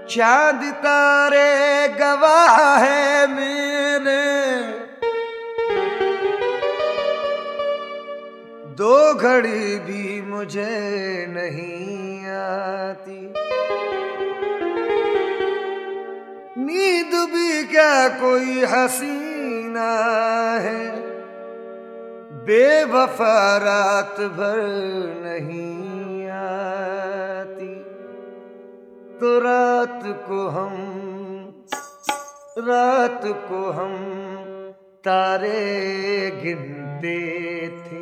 चांद तारे गवाह है मेरे, दो घड़ी भी मुझे नहीं आती। नींद भी क्या कोई हसीना है, बेवफा रात भर नहीं आती। तो रात को हम तारे गिनते थे।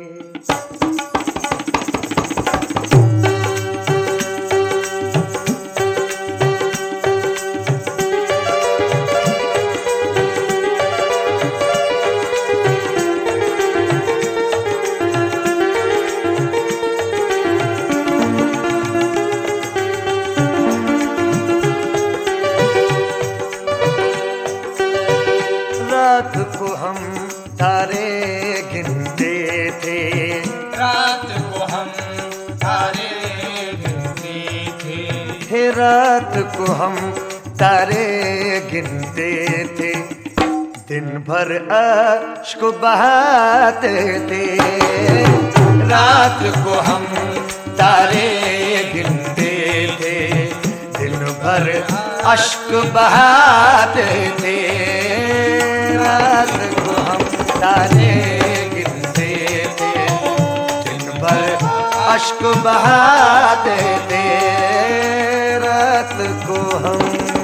रात को हम तारे गिनते थे, रात को हम तारे गिनते थे। हे रात को हम तारे गिनते थे। दिन भर अश्क बहाते थे। रात को हम तारे गिनते थे, दिन भर अश्क बहाते थे। रात को हम तारे गिनते थे, दिन भर अश्क बहाते थे। रात को हम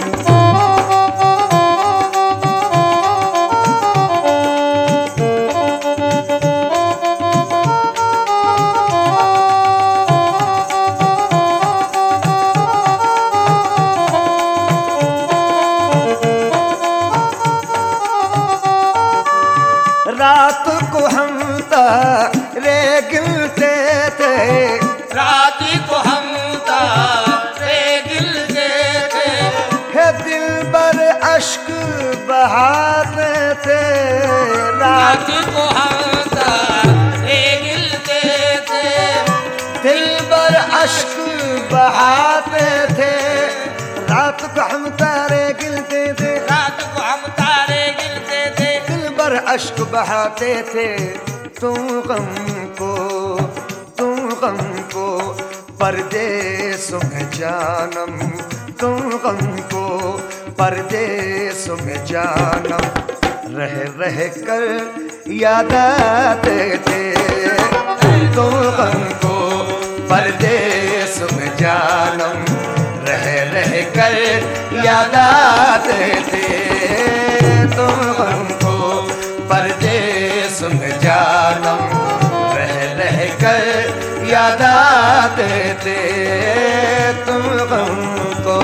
रात को हम तारे गिनते थे, रात को हम तारे गिनते थे। हे दिल भर अश्क बहाते थे। रात को हम तारे गिनते थे, दिल भर अश्क बहाते थे। रात को हम तारे गिनते थे, रात को हम तारे गिनते थे। दिल भर अश्क बहाते थे। तुम गम को परदेस में जानम, तुम गम को परदेस में जानम। रह रह कर याद आते थे। तुम गम को परदेस में जानम, रह रह कर याद आते थे। तुम गम को परदेस में जानम, रह रह कर याद आते थे। तुम गम को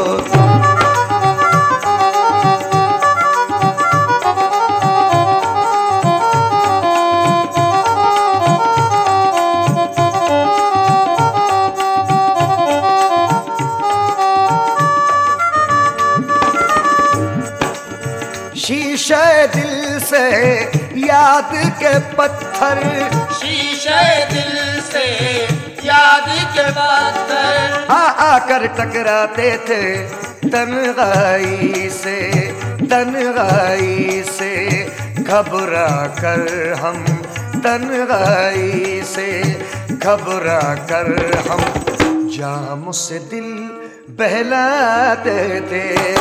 शीशे दिल से याद के पत्थर, शीशे दिल से याद के पत्थर आकर टकराते थे। तन्हाई से घबरा कर हम, तन्हाई से घबरा कर हम। जाम से दिल बहलाते थे।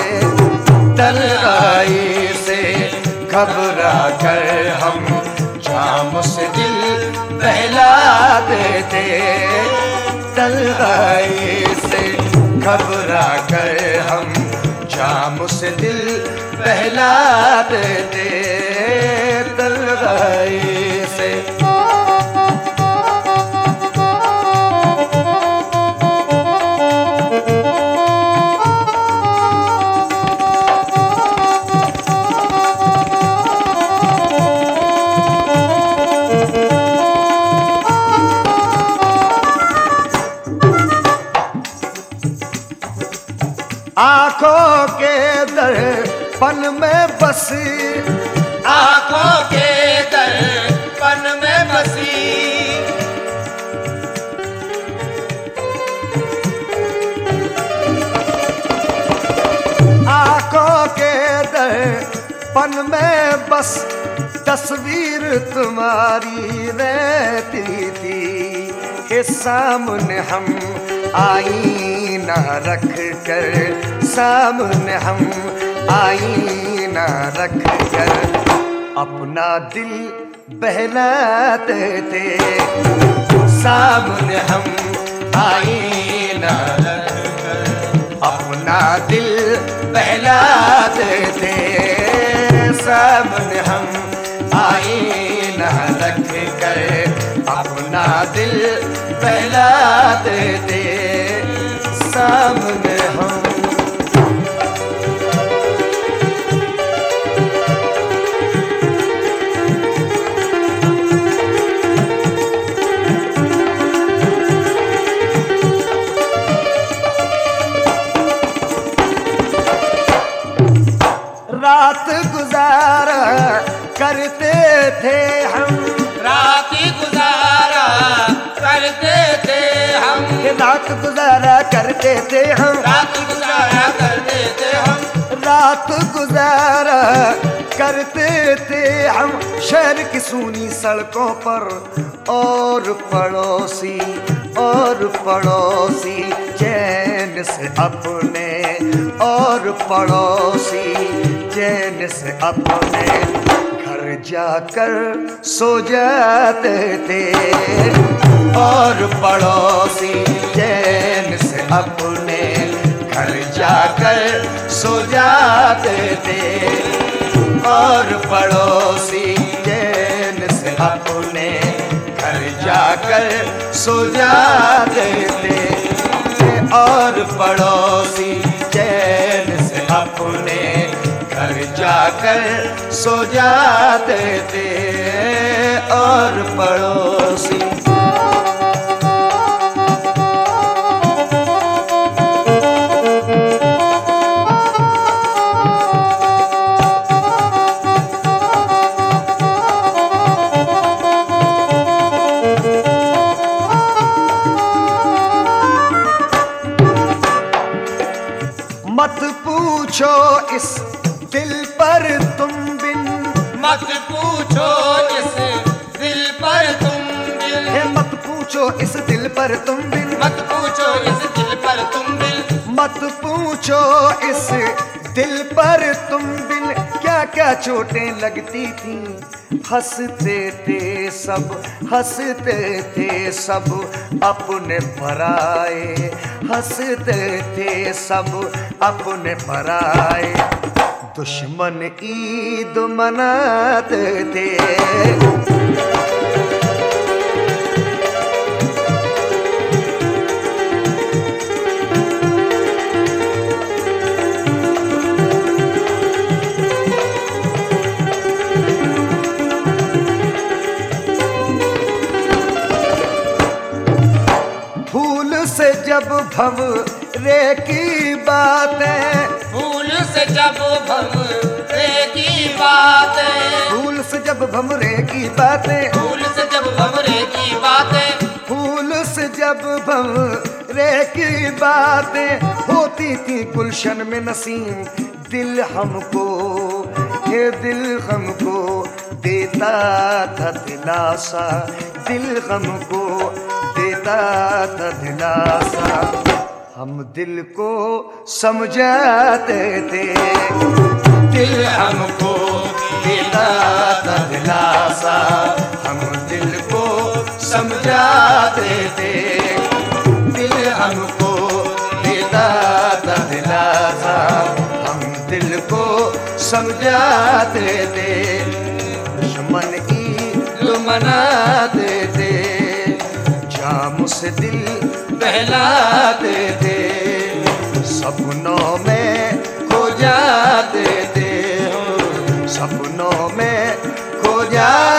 तन्हाई से घबरा कर हम, जाम से दिल बहलाते थे। तन्हाई से घबरा कर हम, जाम से दिल बहलाते थे। तन्हाई से आँखों के दर्पण में बसी, आँखों के दर्पण में बसी। पन में बस तस्वीर तुम्हारी रहती थी कि सामने हम आईना रख कर, सामने हम आईना रख कर अपना दिल बहलाते थे। सामने हम आईना रख कर अपना दिल बहलाते थे। सामने हम आईना रख कर अपना दिल बहलाते थे। सामने हम रात गुजारा करते थे हम, रात गुजारा करते थे हम, रात गुजारा करते थे हम, रात गुजारा करते थे हम, रात गुजारा करते थे हम शहर की सूनी सड़कों पर। और पड़ोसी चैन से अपने, और पड़ोसी चैन से अपने घर जाकर सो जाते थे। और पड़ोसी चैन से अपने घर जाकर सो जाते थे। और पड़ोसी चैन से अपने घर जाकर सो जाते थे। और पड़ोसी चैन से अपने घर जाकर सो जाते थे। और पड़ोसी मत पूछो इस दिल पर तुम बिन, मत पूछो इस दिल पर तुम बिन, मत पूछो इस दिल पर तुम बिन, मत पूछो इस दिल पर तुम बिन, मत पूछो इस दिल पर तुम बिन क्या क्या चोटें लगती थी। हंसते थे सब, हंसते थे सब अपने पराए, हंसते थे सब अपने पराए। दुश्मन ईद मनाते थे। फूल से जब भंवरे की बातें, फूल से जब भंवरे की बातें, फूल से जब भंवरे की बातें, फूल से जब भंवरे की बातें, फूल से जब भंवरे की बातें होती थी गुलशन में नसीम। दिल हमको, ये दिल हमको देता था दिलासा, दिल हमको देता था दिलासा। हम दिल को समझाते थे, दिल हमको देता था दिलासा। हम दिल को समझाते थे, दिल हमको देता था दिलासा। हम दिल को समझाते थे। दुश्मन ईद मनाते थे, जाम से दिल बहलाते थे। सपनों में खो जाते थे, सपनों में खो जाते